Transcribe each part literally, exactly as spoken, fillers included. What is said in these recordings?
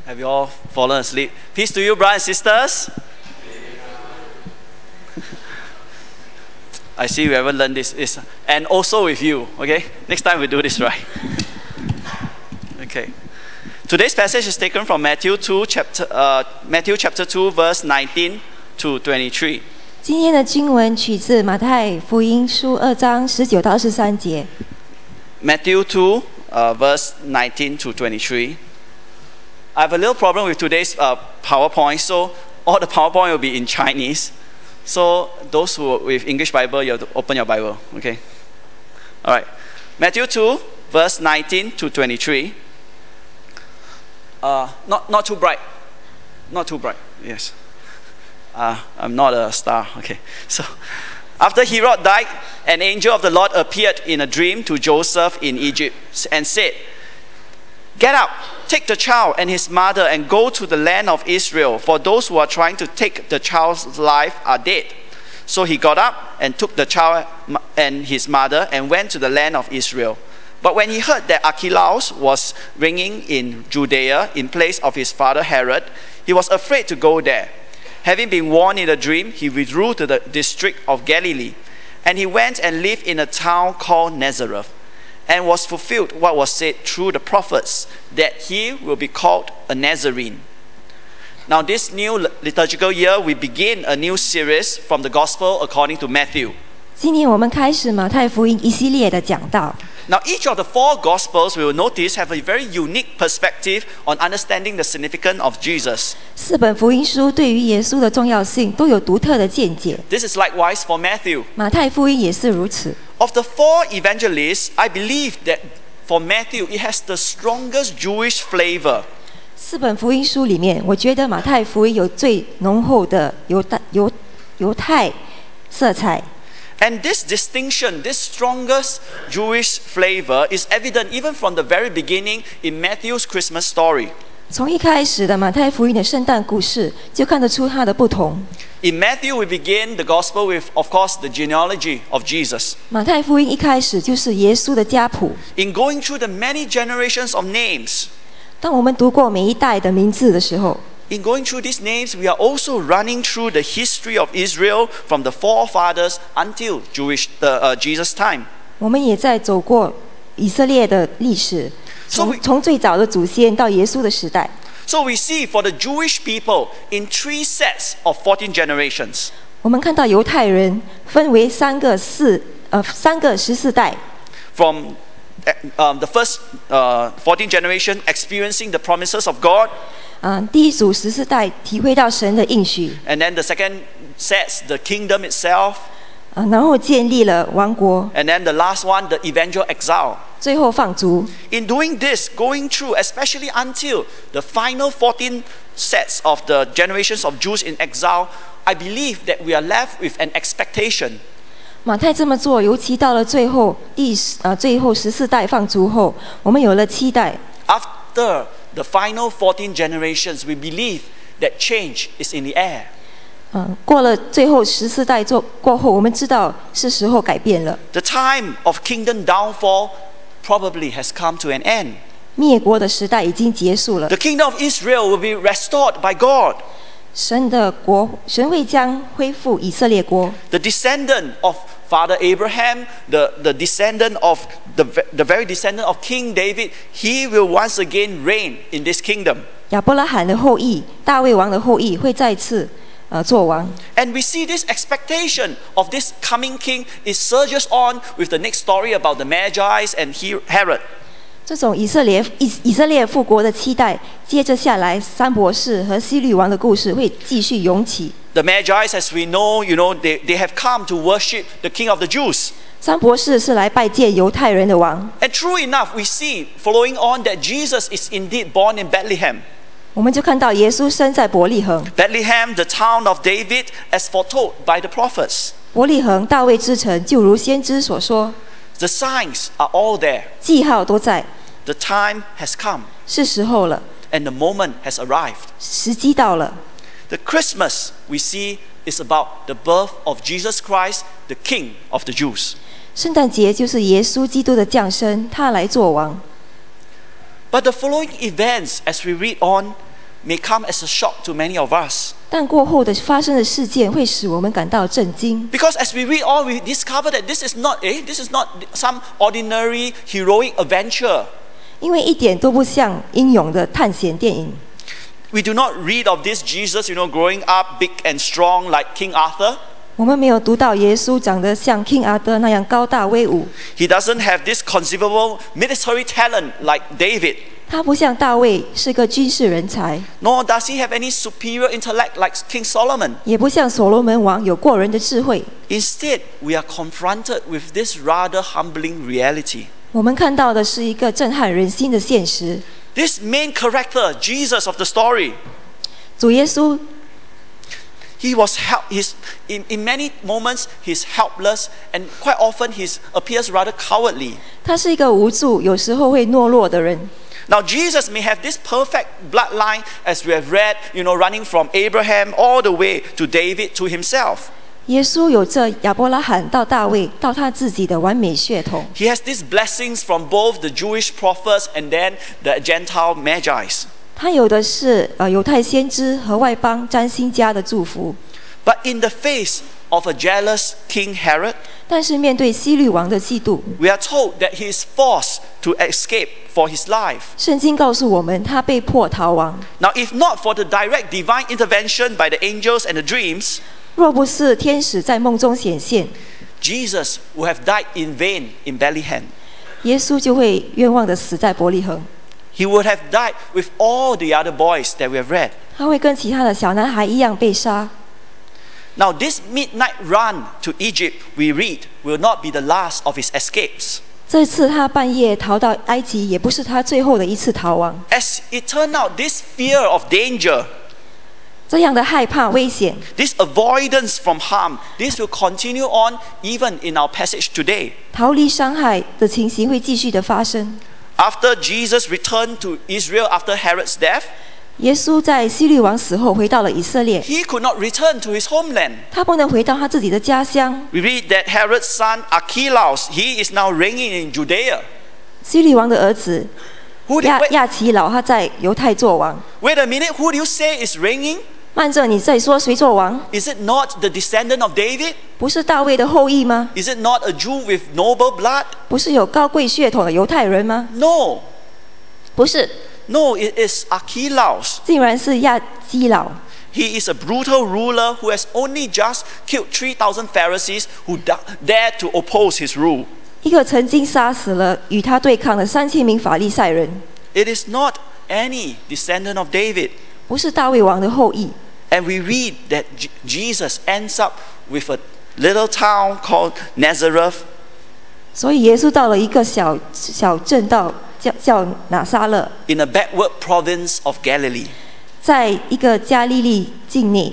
Have you all fallen asleep? Peace to you, brothers and sisters. I see you haven't learned this. It's, and also with you, okay? Next time we do this right. Okay. Today's passage is taken from Matthew two, chapter, uh, Matthew chapter two, verse nineteen to twenty-three. 今天的经文取自马太福音书二章十九到二十三节。 Matthew two, uh, verse nineteen to twenty-three. I have a little problem with today's uh, PowerPoint, so all the PowerPoint will be in Chinese. So those who with English Bible, you have to open your Bible, okay? All right. Matthew two, verse nineteen to twenty-three. Uh, not, not too bright. Not too bright, yes. Uh, I'm not a star, okay. So, after Herod died, an angel of the Lord appeared in a dream to Joseph in Egypt and said, "Get up, take the child and his mother and go to the land of Israel, for those who are trying to take the child's life are dead." So he got up and took the child and his mother and went to the land of Israel. But when he heard that Archelaus was reigning in Judea in place of his father Herod, he was afraid to go there. Having been warned in a dream, he withdrew to the district of Galilee, and he went and lived in a town called Nazareth, and was fulfilled what was said through the prophets, that he will be called a Nazarene. Now this new liturgical year, we begin a new series from the Gospel according to Matthew. 今年我们开始马太福音一系列的讲道。 Now each of the four Gospels, we will notice, have a very unique perspective on understanding the significance of Jesus. 四本福音书对于耶稣的重要性都有独特的见解。 This is likewise for Matthew. 马太福音也是如此。 Of the four evangelists, I believe that for Matthew, it has the strongest Jewish flavor. 四本福音书里面，我觉得马太福音有最浓厚的犹太犹犹太色彩。 And this distinction, this strongest Jewish flavor, is evident even from the very beginning in Matthew's Christmas story. 从一开始的马太福音的圣诞故事，就看得出它的不同。 In Matthew, we begin the gospel with, of course, the genealogy of Jesus. 马太福音一开始就是耶稣的家谱。 In going through the many generations of names, 当我们读过每一代的名字的时候， in going through these names, we are also running through the history of Israel from the forefathers until Jewish, uh, uh, Jesus' time. 我们也在走过以色列的历史， So 从 we- 从最早的祖先到耶稣的时代。 So we see for the Jewish people in three sets of fourteen generations. 我们看到犹太人分为三个四呃三个十四代， From um, the first uh, fourteen generation experiencing the promises of God, 嗯、第一组十四代体会到神的应许， and then the second sets the kingdom itself, 啊、然后建立了王国， and then the last one, the eventual exile. 最后放逐。 In doing this, going through, especially until the final fourteen sets of the generations of Jews in exile, I believe that we are left with an expectation. 马太这么做，尤其到了最后第十呃最后十四代放逐后，我们有了期待。 After the final fourteen generations, we believe that change is in the air. 嗯、过了最后十四代做过后，我们知道是时候改变了。 The time of kingdom downfall probably has come to an end. 灭国的时代已经结束了， The kingdom of Israel will be restored by God. 神的国，神会将恢复以色列国。 The descendant of Father Abraham, the, the descendant of the, the very descendant of King David, he will once again reign in this kingdom. 亚伯拉罕的后裔，大卫王的后裔会再次呃做王。 And we see this expectation of this coming king is surges on with the next story about the Magi and Herod. 这种以色列以以色列复国的期待，接着下来三博士和希律王的故事会继续涌起。 The Magi, as we know, you know, they, they have come to worship the King of the Jews. 三博士是来拜见犹太人的王。 And true enough, we see following on that Jesus is indeed born in Bethlehem. 我们就看到耶稣生在伯利恒， Bethlehem, the town of David, as foretold by the prophets. 伯利恒大卫之城，就如先知所说， The signs are all there. 记号都在， The time has come 是时候了， and the moment has arrived. 时机到了。 The Christmas we see is about the birth of Jesus Christ, the King of the Jews. 圣诞节就是耶稣基督的降生，他来做王。 But the following events, as we read on, may come as a shock to many of us. 但过后的发生的事件会使我们感到震惊， Because as we read on, we discover that this is not, eh, this is not some ordinary heroic adventure. 因为一点都不像英勇的探险电影。 We do not read of this Jesus, you know, growing up big and strong like King Arthur. 我们没有读到耶稣长得像 King 阿德那样高大威武， He doesn't have this conceivable military talent like David. 他不像大卫是个军事人才， Nor does he have any superior intellect like King Solomon. 也不像所罗门王有过人的智慧。 Instead, we are confronted with this rather humbling reality. 我们看到的是一个震撼人心的现实。 This main character, Jesus of the story, 主耶稣 he was help, he's, in, in many moments he's helpless, and quite often he appears rather cowardly. 他是一个无助，有时候会懦弱的人。 Now Jesus may have this perfect bloodline, as we have read, you know, running from Abraham all the way to David to himself. 耶稣有着亚伯拉罕到大卫到他自己的完美血统， He has these blessings from both the Jewish prophets and then the Gentile Magi's. 他有的是呃犹太先知和外邦占星家的祝福。 But in the face of a jealous King Herod, 但是面对希律王的嫉妒， we are told that he is forced to escape for his life. 圣经告诉我们他被迫逃亡。 Now, if not for the direct divine intervention by the angels and the dreams, 若不是天使在梦中显现， Jesus would have died in vain in Bethlehem. 耶稣就会冤枉的死在伯利恒， He would have died with all the other boys that we have read. 他会跟其他的小男孩一样被杀。 Now, this midnight run to Egypt, we read, will not be the last of his escapes. 这次他半夜逃到埃及，也不是他最后的一次逃亡。 As it turned out, this fear of danger, 这样的害怕、危险， this avoidance from harm, this will continue on even in our passage today. 逃离伤害的情形会继续的发生。 After Jesus returned to Israel after Herod's death, 耶稣在希律王死后回到了以色列， he could not return to his homeland. 他不能回到他自己的家乡。 We read that Herod's son Archelaus, he is now reigning in Judea. 希律王的儿子 Who did, 亚 wait, 亚齐老，他在犹太做王。 wait a minute, who do you say is reigning? 慢着，你在说谁做王？ Is it not the descendant of David? 不是大卫的后裔吗？ Is it not a Jew with noble blood? 不是有高贵血统的犹太人吗？ No, 不是， no, it is Archelaus. 竟然是亚基老。 He is a brutal ruler who has only just killed three thousand Pharisees who da- dared to oppose his rule. 一个曾经杀死了与他对抗的三千名法利赛人， It is not any descendant of David. 不是大卫王的后裔。 And we read that J- Jesus ends up with a little town called Nazareth. 所以耶稣到了一个小小镇道，叫叫拿撒勒， In a backward province of Galilee. 在一个加利利境内。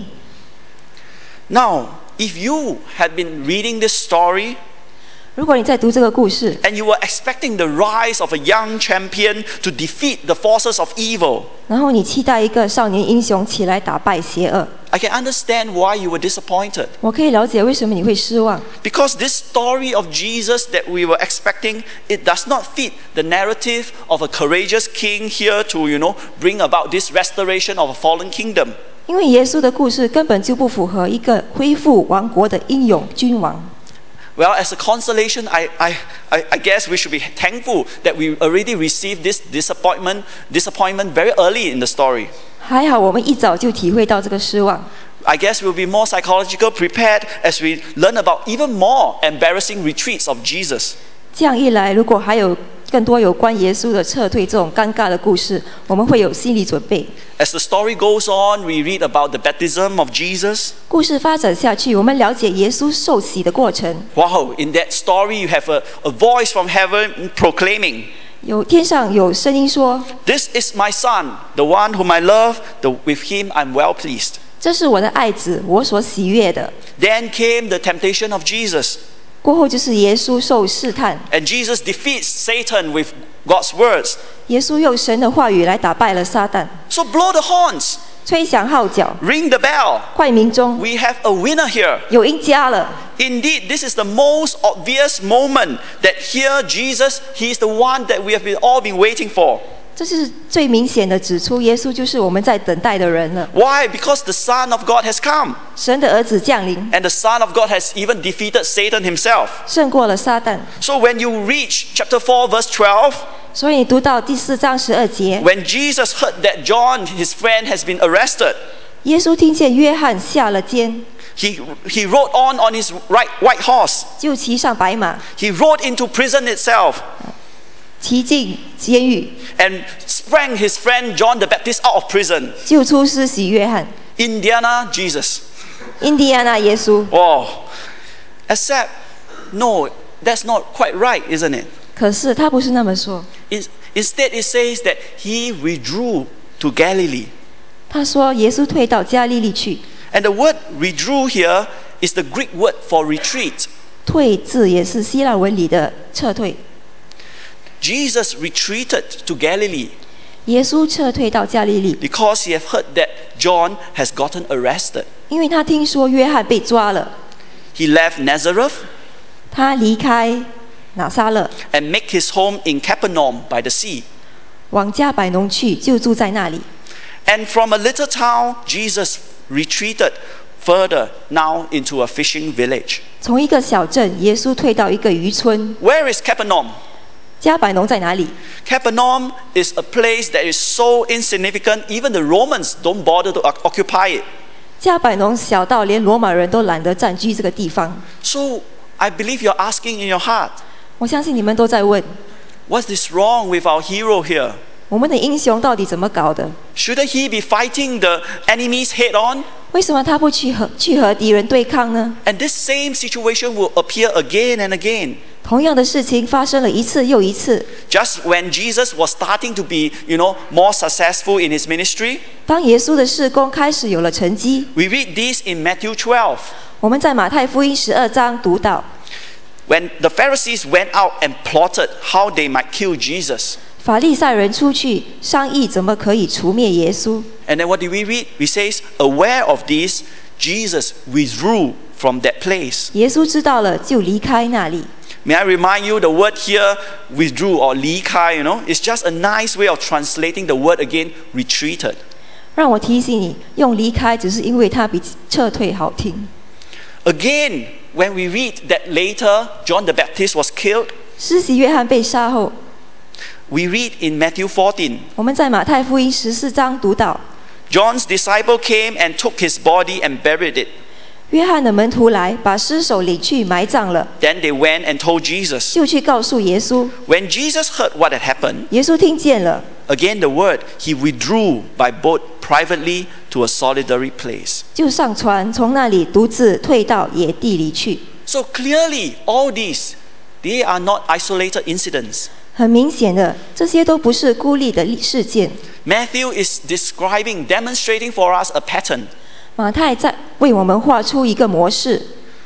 Now, if you had been reading this story 如果你在读这个故事， and you were expecting the rise of a young champion to defeat the forces of evil, 然后你期待一个少年英雄起来打败邪恶， I can understand why you were disappointed. 我可以了解为什么你会失望。 Because this story of Jesus that we were expecting, it does not fit the narrative of a courageous king here to, you know, bring about this restoration of a fallen kingdom. 因为耶稣的故事根本就不符合一个恢复王国的英勇君王。 Well, as a consolation, I, I, I, I guess we should be thankful that we already received this disappointment, disappointment very early in the story. 还好我们一早就体会到这个失望。 I guess we'll be more psychological prepared as we learn about even more embarrassing retreats of Jesus. 这样一来，如果还有更多有关耶稣的撤退这种尴尬的故事，我们会有心理准备。 As the story goes on, we read about the baptism of Jesus. 故事发展下去，我们了解耶稣受洗的过程。 Wow, in that story you have a, a voice from heaven proclaiming, 有天上有声音说 "This is my son, the one whom I love, the, with him I'm well pleased." 这是我的爱子，我所喜悦的。 Then came the temptation of Jesus. 过后就是耶稣受试探， And Jesus defeats Satan with God's words. 耶稣用神的话语来打败了撒旦。 So blow the horns, 吹响号角， ring the bell. 快鸣钟， We have a winner here. 有赢家了。 Indeed, this is the most obvious moment that here Jesus, he is the one that we have been, all been waiting for. 这是最明显的指出，耶稣就是我们在等待的人了。 Why? Because the Son of God has come. 神的儿子降临， And the Son of God has even defeated Satan himself. 胜过了撒旦。 So when you reach chapter four, verse twelve, 所以你读到第四章十二节， when Jesus heard that John, his friend, has been arrested, 耶稣听见约翰下了监， he, he rode on on his right, white horse. 就骑上白马， He rode into prison itself 骑进监狱， and sprang his friend John the Baptist out of prison. 救出施洗约翰。 Indiana, Jesus. 印第安纳耶稣， Oh, except, no, that's not quite right, isn't it? 可是他不是那么说， In- Instead, it says that he withdrew to Galilee. 他说耶稣退到加利利去。 And the word withdrew here is the Greek word for retreat. 退字也是希腊文里的撤退。 Jesus retreated to Galilee 耶稣撤退到加利利， because he had heard that John has gotten arrested. 因为他听说约翰被抓了， He left Nazareth 他离开拿撒勒， and make his home in Capernaum by the sea. 往加百农去，就住在那里。 And from a little town, Jesus retreated further now into a fishing village. 从一个小镇，耶稣退到一个渔村。 Where is Capernaum? 加百农在哪里？ Capernaum is a place that is so insignificant, even the Romans don't bother to oc- occupy it. 加百农小到连罗马人都懒得占据这个地方。 So I believe you're asking in your heart, 我相信你们都在问， what's this wrong with our hero here? 我们的英雄到底怎么搞的？ Shouldn't he be fighting the enemies head on? 为什么他不去和去和敌人对抗呢？ And this same situation will appear again and again. 同样的事情发生了一次又一次。 Just when Jesus was starting to be, you know, more successful in his ministry, 当耶稣的事工开始有了成绩， we read this in Matthew twelve. 我们在马太福音十二章读到， When the Pharisees went out and plotted how they might kill Jesus. 法利赛人出去商议怎么可以除灭耶稣。 And then what do we read? We says, aware of this, Jesus withdrew from that place. 耶稣知道了，就离开那里。 May I remind you, the word here, withdrew or 离开, you know, is just a nice way of translating the word again, retreated. 让我提醒你，用离开只是因为它比撤退好听。 Again, when we read that later John the Baptist was killed, 施洗约翰被杀后， we read in Matthew fourteen, 我们在马太福音十四章读到， John's disciple came and took his body and buried it. 约翰的门徒来，把尸首领去埋葬了， Then they went and told Jesus. 就去告诉耶稣。 When Jesus heard what had happened, 耶稣听见了， again the word, he withdrew by boat privately to a solitary place. 就上船，从那里独自退到野地里去。 So clearly, all these, they are not isolated incidents. 很明显的，这些都不是孤立的事件。 Matthew is describing, demonstrating for us a pattern. 马太在为我们画出一个模式，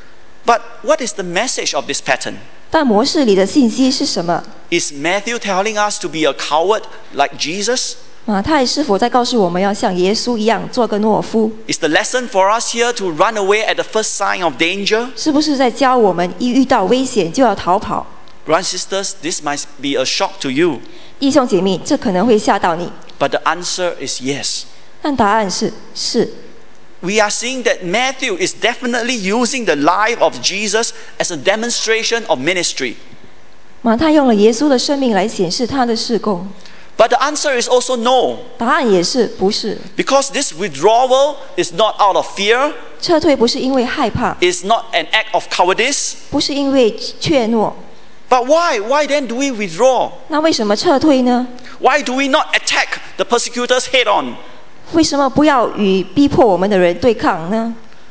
But what is the message of this pattern? 但模式里的信息是什么？ Is Matthew telling us to be a coward like Jesus? 马太是否在告诉我们要像耶稣一样做个懦夫？ Is the lesson for us here to run away at the first sign of danger? 是不是在教我们一遇到危险就要逃跑？ Brothers and sisters, this might be a shock to you. 弟兄姐妹，这可能会吓到你， But the answer is yes. 但答案是是。 We are seeing that Matthew is definitely using the life of Jesus as a demonstration of ministry. 马太用了耶稣的生命来显示他的事工， But the answer is also no. 答案也是不是。 Because this withdrawal is not out of fear, 撤退不是因为害怕， is not an act of cowardice. 不是因为怯懦， But why? Why then do we withdraw? 那为什么撤退呢？ Why do we not attack the persecutors head on? 为什么不要与逼迫我们的人对抗呢？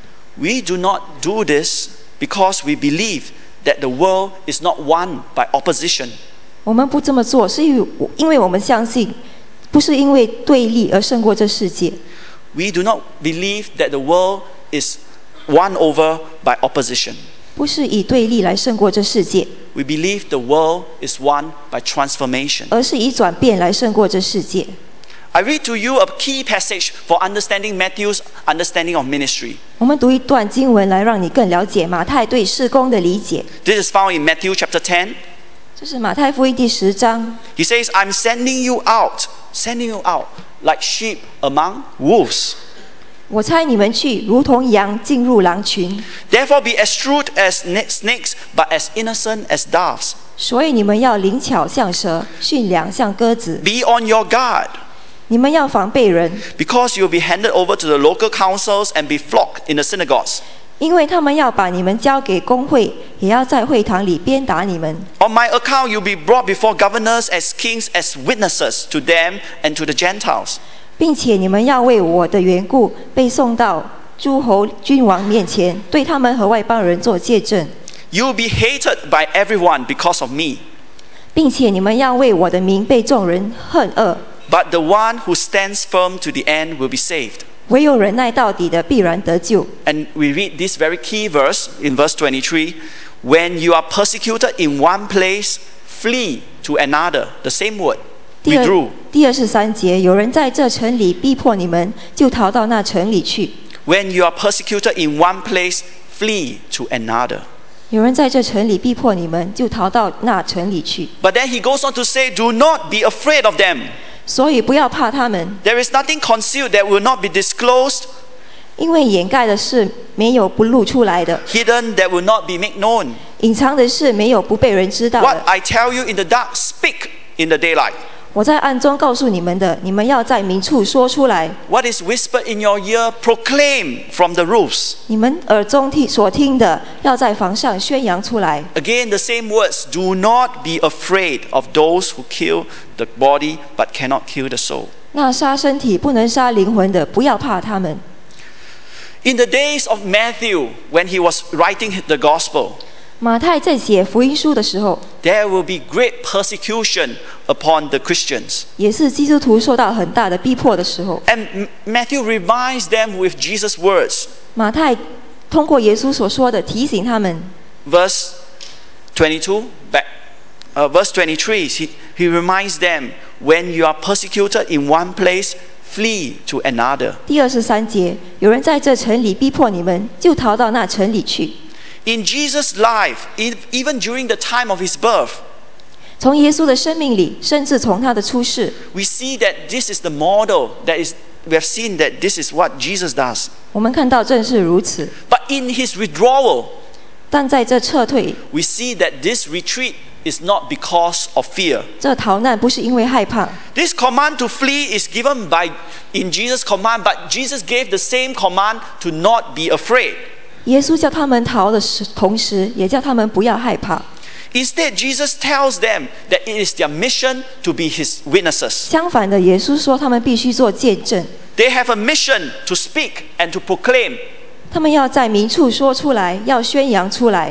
We do not do this because we believe that the world is not won by opposition. 我们不这么做，是因为因为我们相信，不是因为对立而胜过这世界。 We do not believe that the world is won over by opposition. 不是以对立来胜过这世界， We believe the world is won by transformation. 而是以转变来胜过这世界。 I read to you a key passage for understanding Matthew's understanding of ministry. 我们读一段经文来让你更了解马太对事工的理解。 This is found in Matthew chapter ten. 这是马太福音第十章。 He says, I'm sending you out, sending you out like sheep among wolves. 我差你们去，如同羊进入狼群， Therefore be as shrewd as snakes, but as innocent as doves. 所以你们要灵巧像蛇，驯良像鸽子。 Be on your guard, 你们要防备人， because you'll be handed over to the local councils and be flogged in the synagogues. 因为他们要把你们交给公会，也要在会堂里鞭打你们。 On my account, you'll be brought before governors as kings, as witnesses to them and to the Gentiles. 并且你们要为我的缘故被送到诸侯君王面前，对他们和外邦人做见证。 You'll be hated by everyone because of me. 并且你们要为我的名被众人恨恶， But the one who stands firm to the end will be saved. 唯有忍耐到底的必然得救。 And we read this very key verse in verse twenty-three. When you are persecuted in one place, flee to another. The same word, 第二 withdrew. 第二十三节，有人在这城里逼迫你们，就逃到那城里去。 When you are persecuted in one place, flee to another. 有人在这城里逼迫你们，就逃到那城里去。 But then he goes on to say, do not be afraid of them. 所以不要怕他们， There is nothing concealed that will not be disclosed, 因为掩盖的事没有不露出来的， hidden that will not be made known. 隐藏的事没有不被人知道 What 的。 I tell you in the dark, speak in the daylight. 我在暗中告诉你们的，你们要在明处说出来； What is whispered in your ear, proclaim from the roofs. 你们耳中听所听的，要在房上宣扬出来。 Again, the same words, do not be afraid of those who kill the body but cannot kill the soul. 那杀身体不能杀灵魂的，不要怕他们。 In the days of Matthew, when he was writing the gospel, 马太在写福音书的时候， there will be great persecution upon the Christians. 也是基督徒受到很大的逼迫的时候。 And M- Matthew reminds them with Jesus' words. 马太通过耶稣所说的提醒他们， Verse twenty-two, back, uh, verse twenty-three, he, he reminds them, when you are persecuted in one place, flee to another. 第二十三节，有人在这城里逼迫你们，就逃到那城里去。 In Jesus' life, e- even during the time of his birth, 从耶稣的生命里，甚至从他的出世， we see that this is the model that is, we have seen that this is what Jesus does. 我们看到正是如此。 But in his withdrawal, 但在这撤退、 we see that this retreat is not because of fear. 这逃难，不是因为害怕。 This command to flee is given by in Jesus' command, but Jesus gave the same command to not be afraid. 耶稣叫他们逃的时同时，也叫他们不要害怕。 Instead, Jesus tells them that it is their mission to be his witnesses. 相反的，耶稣说他们必须做见证， They have a mission to speak and to proclaim. 他们要在明处说出来，要宣扬出来，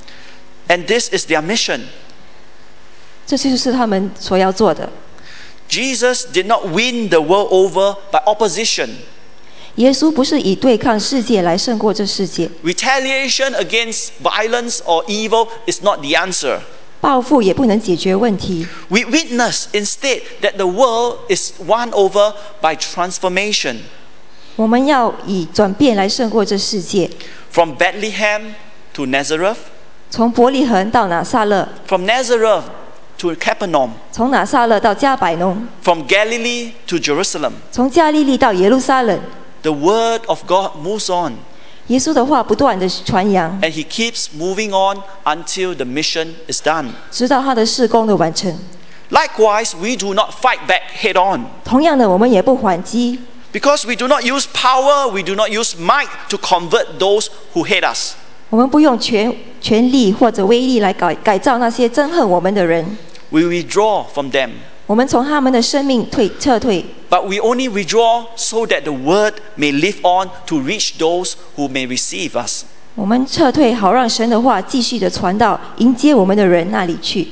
And this is their mission. 这就是他们所要做的。 Jesus did not win the world over by opposition. 耶稣不是以对抗世界来胜过这世界， Retaliation against violence or evil is not the answer. 报复也不能解决问题。 We witness instead that the world is won over by transformation. 我们要以转变来胜过这世界。 From Bethlehem to Nazareth, 从伯利恒到拿撒勒， from Nazareth to Capernaum, 从拿撒勒到加百农， from Galilee to Jerusalem. 从加利利到耶路撒冷， The word of God moves on, 耶稣的话不断的传扬， and he keeps moving on until the mission is done. 直到他的事工的完成。 Likewise, we do not fight back head on. 同样的，我们也不还击， Because we do not use power, we do not use might to convert those who hate us. 我们不用权权力或者威力来改改造那些憎恨我们的人， We withdraw from them. 我们从他们的生命退撤退， But we only withdraw so that the word may live on to reach those who may receive us. 我们撤退，好让神的话继续的传到迎接我们的人那里去。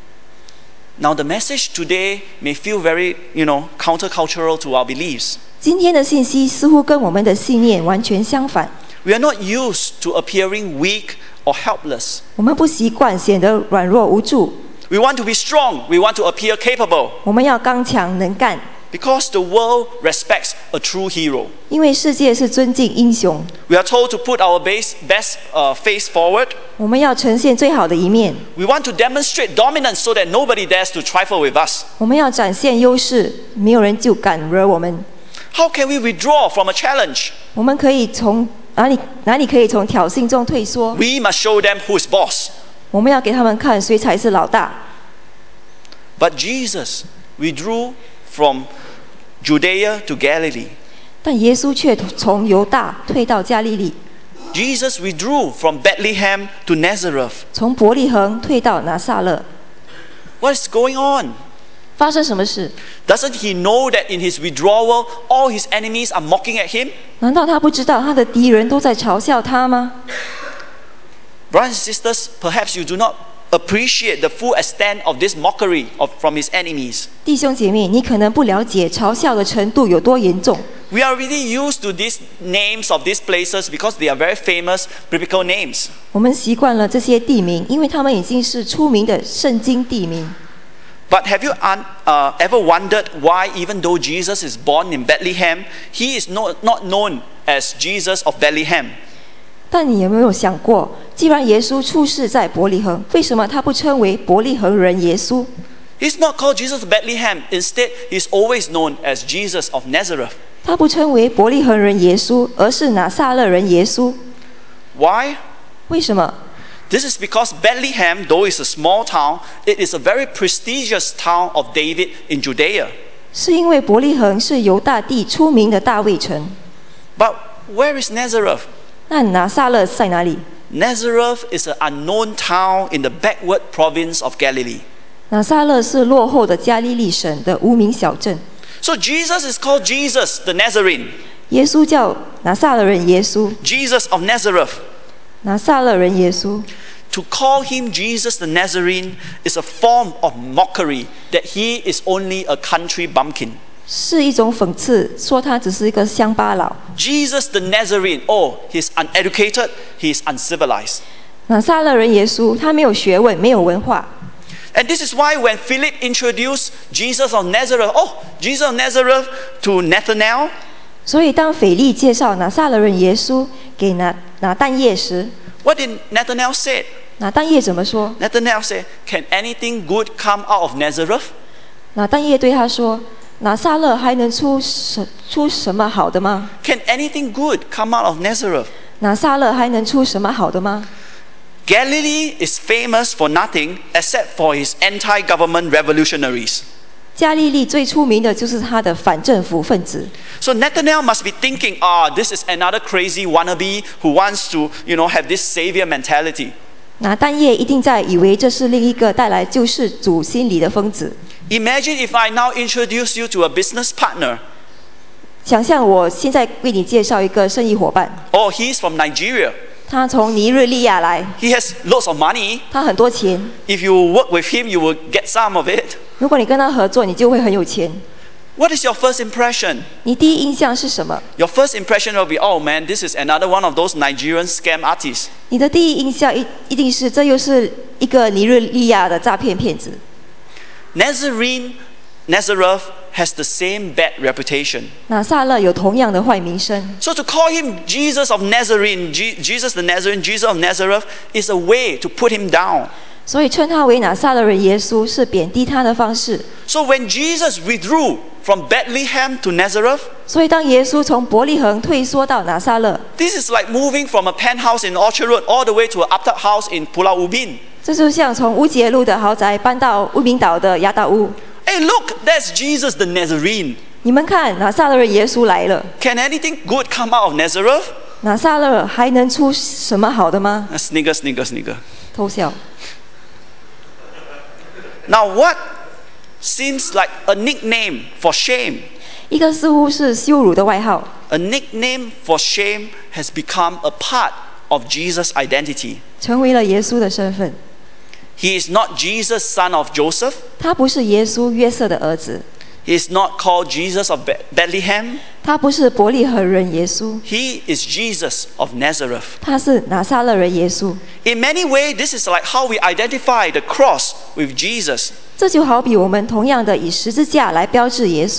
Now the message today may feel very, you know, countercultural to our beliefs. 今天的信息似乎跟我们的信念完全相反。 We are not used to appearing weak or helpless. 我们不习惯显得软弱无助， We want to be strong. We want to appear capable. 我们要刚强能干。 Because the world respects a true hero. 因为世界是尊敬英雄， We are told to put our base, best uh, face forward. 我们要呈现最好的一面， We want to demonstrate dominance so that nobody dares to trifle with us. 我们要展现优势，没有人就敢惹我们。 How can we withdraw from a challenge? 我们可以从哪里哪里可以从挑衅中退缩？ We must show them who's boss. 我们要给他们看谁才是老大。 But Jesus withdrew from Judea to Galilee. 但耶稣却从犹大退到加利利， Jesus withdrew from Bethlehem to Nazareth. 从伯利恒退到拿撒勒。 What is going on? 发生什么事？ Doesn't he know that in his withdrawal, all his enemies are mocking at him? 难道他不知道他的敌人都在嘲笑他吗？ Brothers and sisters, perhaps you do not appreciate the full extent of this mockery of, from his enemies. 弟兄姐妹，你可能不了解嘲笑的程度有多严重。 We are really used to these names of these places because they are very famous biblical names. 我们习惯了这些地名，因为他们已经是出名的圣经地名。 But have you un, uh, ever wondered why, even though Jesus is born in Bethlehem, he is no, not known as Jesus of Bethlehem? 但你有没有想过，既然耶稣出世在伯利恒，为什么他不称为伯利恒人耶稣？ He's not called Jesus of Bethlehem. Instead, he's always known as Jesus of Nazareth. 他不称为伯利恒人耶稣，而是拿撒勒人耶稣。 Why? 为什么？ This is because Bethlehem, though it's a small town, it is a very prestigious town of David in Judea. 是因为伯利恒是犹大地出名的大卫城。 But where is Nazareth? 那拿撒勒在哪里？ Nazareth is an unknown town in the backward province of Galilee. 拿撒勒是落后的加利利省的无名小镇。 So Jesus is called Jesus the Nazarene. 耶稣叫拿撒勒人耶稣， Jesus of Nazareth. 拿撒勒人耶稣。 To call him Jesus the Nazarene is a form of mockery that he is only a country bumpkin. 是一种讽刺，说他只是一个乡巴佬。 Jesus the Nazarene, oh, he's uneducated, he's uncivilized. 拿撒勒人耶稣，他没有学问，没有文化。 And this is why when Philip introduced Jesus of Nazareth, oh, Jesus of Nazareth to Nathanael, 所以当腓力介绍拿撒勒人耶稣给拿拿但业时， what did Nathanael say? 拿但业怎么说？ Nathanael said, can anything good come out of Nazareth? 拿但业对他说：“拿撒勒还能出什出什么好的吗？ Can anything good come out of Nazareth? 拿撒勒还能出什么好的吗？” Galilee is famous for nothing except for his anti-government revolutionaries. 加利利最出名的就是他的反政府分子。 So Nathanael must be thinking, ah, this is another crazy wannabe who wants to, you know, have this savior mentality. 拿但业一定在以为这是另一个带来救世主心理的疯子。 Imagine if I now introduce you to a business partner. 想象我现在为你介绍一个生意伙伴， Oh, he's from Nigeria. 他从尼日利亚来， He has lots of money. 他很多钱。 If you work with him, you will get some of it. 如果你跟他合作，你就会很有钱。 What is your first impression? 你第一印象是什么？ Your first impression will be, oh man, this is another one of those Nigerian scam artists. 你的第一印象一一定是这又是一个尼日利亚的诈骗骗子。 Nazarene, Nazareth has the same bad reputation. 拿撒勒有同样的坏名声， So to call him Jesus of Nazarene, Je- Jesus the Nazarene, Jesus of Nazareth is a way to put him down. 所以称他为拿撒勒人耶稣是贬低他的方式。 So when Jesus withdrew from Bethlehem to Nazareth, 所以当耶稣从伯利恒退缩到拿撒勒， this is like moving from a penthouse in Orchard Road all the way to an uptown house in Pulau Ubin. 这就像从乌节路的豪宅搬到乌名岛的亚达屋。 Hey, look, that's Jesus the Nazarene. 你们看，拿撒勒人耶稣来了。 Can anything good come out of Nazareth? 拿撒勒还能出什么好的吗？ Snigger, snigger, snigger. 偷笑。 Now, what seems like a nickname for shame? 一个似乎是羞辱的外号， A nickname for shame has become a part of Jesus' identity. 成为了耶稣的身份。 He is not Jesus, son of Joseph. 他不是耶稣约瑟的儿子， He is not called Jesus of Be- Bethlehem. 他不是伯利恒人耶稣， He is Jesus of Nazareth. 他是拿撒勒人耶稣。 In many ways, this is like how we identify the cross with Jesus. 这就好比我们同样的以十字架来标志耶稣。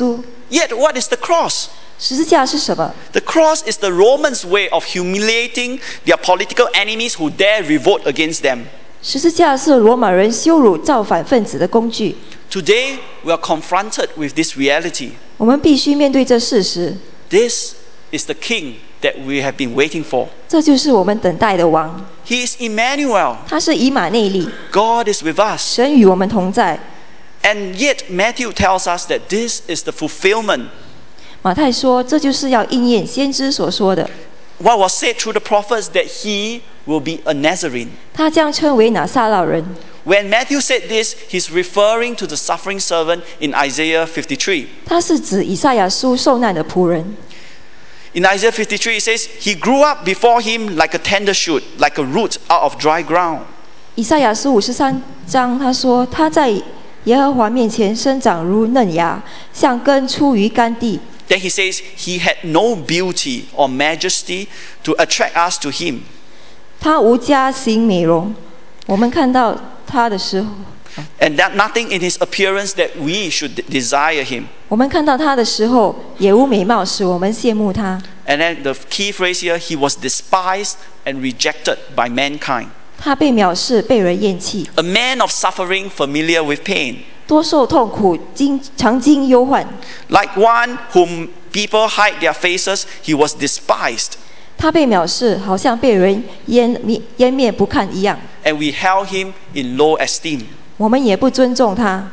Yet what is the cross? 十字架是什么？ The cross is the Romans' way of humiliating their political enemies who dare revolt against them. 十字架是罗马人羞辱造反分子的工具。 Today, we are confronted with this reality. 我们必须面对这事实。 This is the king that we have been waiting for. 这就是我们等待的王， He is Emmanuel. 他是以马内利， God is with us. 神与我们同在。 And yet, Matthew tells us that this is the fulfillment. 马太说，这就是要应验先知所说的。 What was said through the prophets that he will be a Nazarene. 他将称为拿撒勒人。 When Matthew said this, he's referring to the suffering servant in Isaiah fifty-three. 他是指以赛亚书受难的仆人。 In Isaiah fifty-three, it says, He grew up before him like a tender shoot, like a root out of dry ground. 以赛亚书五十三章，他说他在耶和华面前生长如嫩芽，像根出于干地。 Then he says, He had no beauty or majesty to attract us to him. 他无家型美容，我们看到他的时候， And that nothing in his appearance that we should desire him. 我们看到他的时候，也无美貌使我们羡慕他。 And then the key phrase here, he was despised and rejected by mankind. 他被藐视，被人厌弃， A man of suffering, familiar with pain. 多受痛苦，经常经忧患。 Like one whom people hide their faces, he was despised. 他被藐视，好像被人湮灭湮灭不看一样。 And we held him in low esteem. 我们也不尊重他。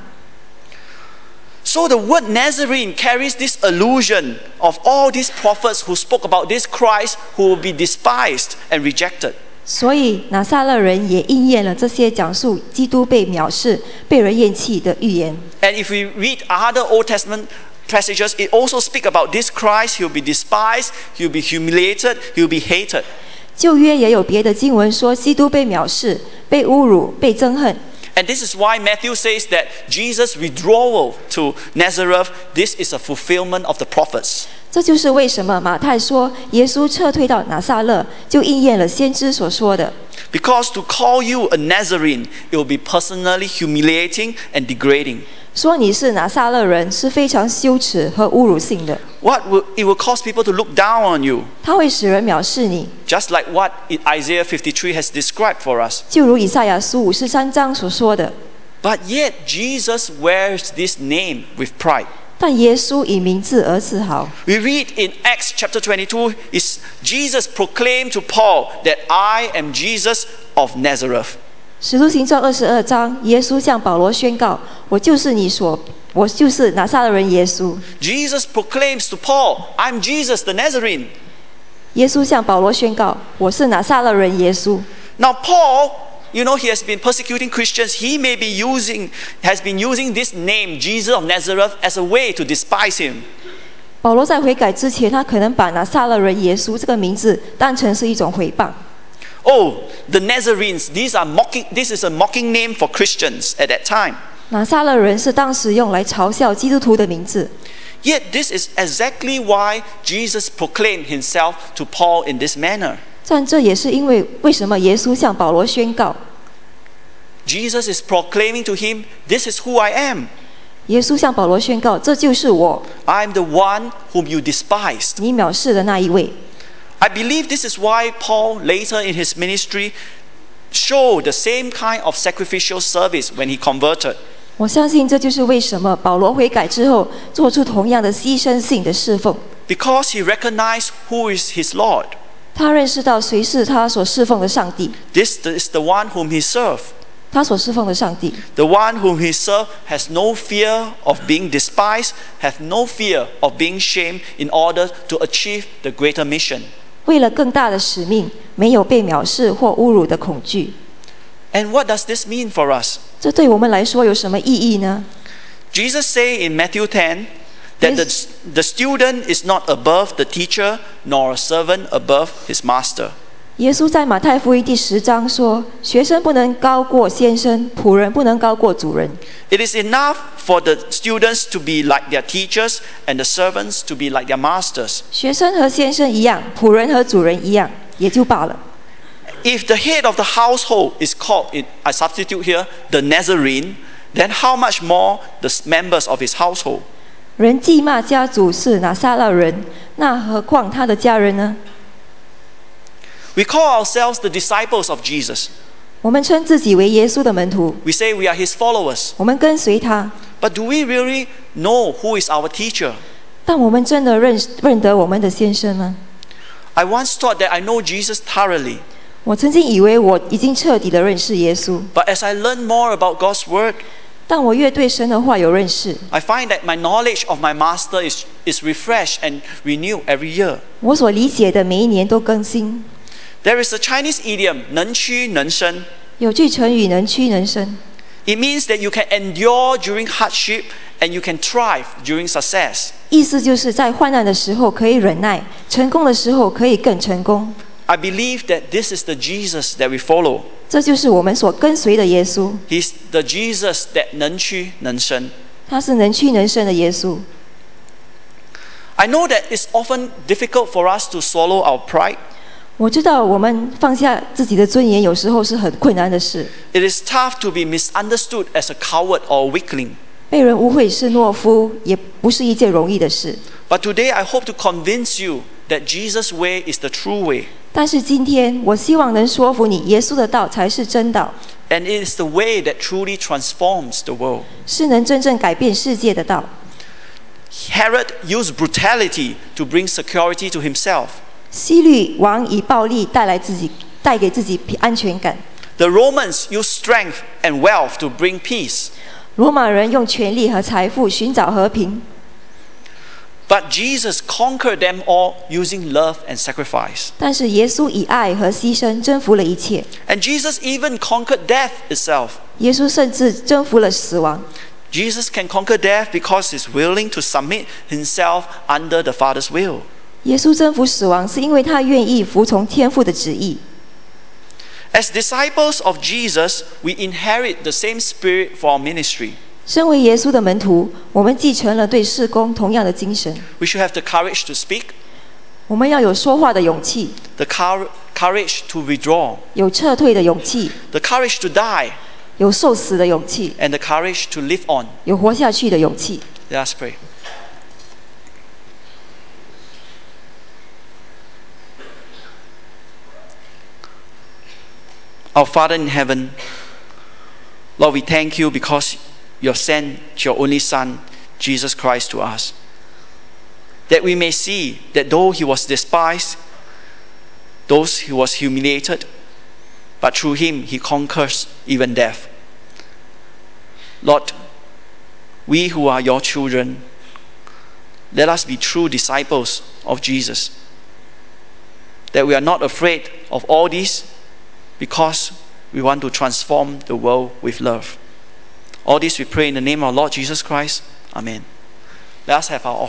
So the word Nazarene carries this allusion of all these prophets who spoke about this Christ who will be despised and rejected. 所以拿撒勒人也应验了这些讲述基督被藐视、被人厌弃的预言。 And if we read other Old Testament passages, it also speak about this Christ. He'll be despised, he'll be humiliated, he'll be hated. 旧约也有别的经文说，基督被藐视、被侮辱、被憎恨。 And this is why Matthew says that Jesus' withdrawal to Nazareth, this is a fulfillment of the prophets. 这就是为什么马太说耶稣撤退到拿撒勒，就应验了先知所说的。 Because to call you a Nazarene, it will be personally humiliating and degrading. 说你是拿撒勒人是非常羞耻和侮辱性的， What will, it will cause people to look down on you, 它会使人藐视你， just like what Isaiah fifty-three has described for us. 就如以赛亚书五十三章所说的。 But yet Jesus wears this name with pride. 但耶稣以名字而自豪。 We read in Acts chapter twenty-two, is Jesus proclaimed to Paul that I am Jesus of Nazareth. 使徒行传二十二章，耶稣向保罗宣告：“我就是你所，我就是拿撒勒人耶稣。” Jesus proclaims to Paul, I'm Jesus the Nazarene. 耶稣向保罗宣告：“我是拿撒勒人耶稣。” Now Paul, you know, he has been persecuting Christians. He may be using, has been using this name, Jesus of Nazareth, as a way to despise him. 保罗在悔改之前，他可能把拿撒勒人耶稣这个名字当成是一种诽谤。 Oh, the Nazarenes, these are mocking, this is a mocking name for Christians at that time. 拿撒勒人是当时用来嘲笑基督徒的名字。 Yet this is exactly why Jesus proclaimed himself to Paul in this manner. 但这也是因为为什么耶稣向保罗宣告， Jesus is proclaiming to him, this is who I am. 耶稣向保罗宣告：“这就是我， I am the one whom you despised. 你藐视的那一位。” I believe this is why Paul later in his ministry showed the same kind of sacrificial service when he converted. 我相信这就是为什么保罗悔改之后做出同样的牺牲性的侍奉。 Because he recognized who is his Lord. 他认识到谁是他所侍奉的上帝， This is the one whom he served. 他所侍奉的上帝。 The one whom he served has no fear of being despised, has no fear of being shamed in order to achieve the greater mission. 为了更大的使命，没有被藐视或侮辱的恐惧。 And what does this mean for us? 这对我们来说有什么意义呢？ Jesus say in Matthew ten that the, the student is not above the teacher, nor a servant above his master. 耶稣在马太福音第十章说：“学生不能高过先生，仆人不能高过主人。” It is enough for the students to be like their teachers and the servants to be like their masters. 学生和先生一样，仆人和主人一样，也就罢了。 If the head of the household is called, I substitute here, the Nazarene, then how much more the members of his household? 人既骂家主是拿撒勒人，那何况他的家人呢？ We call ourselves the disciples of Jesus. 我们称自己为耶稣的门徒， We say we are his followers. 我们跟随他， But do we really know who is our teacher? 但我们真的认认得我们的先生吗？ I once thought that I know Jesus thoroughly. 我曾经以为我已经彻底的认识耶稣， But as I learn more about God's word, 但我越对神的话有认识， I find that my knowledge of my master is, is refreshed and renewed every year. 我所理解的每一年都更新。 There is a Chinese idiom, 能屈能伸. 有句成语能屈能伸， It means that you can endure during hardship and you can thrive during success. 意思就是在患难的时候可以忍耐，成功的时候可以更成功。 I believe that this is the Jesus that we follow. 这就是我们所跟随的耶稣， He's the Jesus that 能屈能伸. 他是能屈能伸的耶稣。 I know that it's often difficult for us to swallow our pride. 我知道我们放下自己的尊严，有时候是很困难的事。 It is tough to be misunderstood as a coward or a weakling. 被人误会是懦夫，也不是一件容易的事。 But today I hope to convince you that Jesus' way is the true way. 但是今天，我希望能说服你，耶稣的道才是真道， And it is the way that truly transforms the world. 是能真正改变世界的道。 Herod used brutality to bring security to himself. 希律王以暴力带来自己，带给自己安全感。 The Romans used strength and wealth to bring peace. 罗马人用权力和财富寻找和平， But Jesus conquered them all using love and sacrifice. 但是耶稣以爱和牺牲征服了一切。 And Jesus even conquered death itself. 耶稣甚至征服了死亡。 Jesus can conquer death because he's willing to submit himself under the Father's will. 耶稣征服死亡，是因为他愿意服从天父的旨意。 As disciples of Jesus, we inherit the same spirit for our ministry. 身为耶稣的门徒，我们继承了对事工同样的精神。 We should have the courage to speak, 我们要有说话的勇气， the cour- courage to withdraw, 有撤退的勇气， the courage to die, 有受死的勇气， and the courage to live on. 有活下去的勇气。 Let us pray. Our Father in heaven, Lord, we thank you because you have sent your only Son, Jesus Christ, to us. That we may see that though he was despised, though he was humiliated, but through him he conquers even death. Lord, we who are your children, let us be true disciples of Jesus. That we are not afraid of all this, because we want to transform the world with love. All this we pray in the name of our Lord Jesus Christ. Amen. Let us have our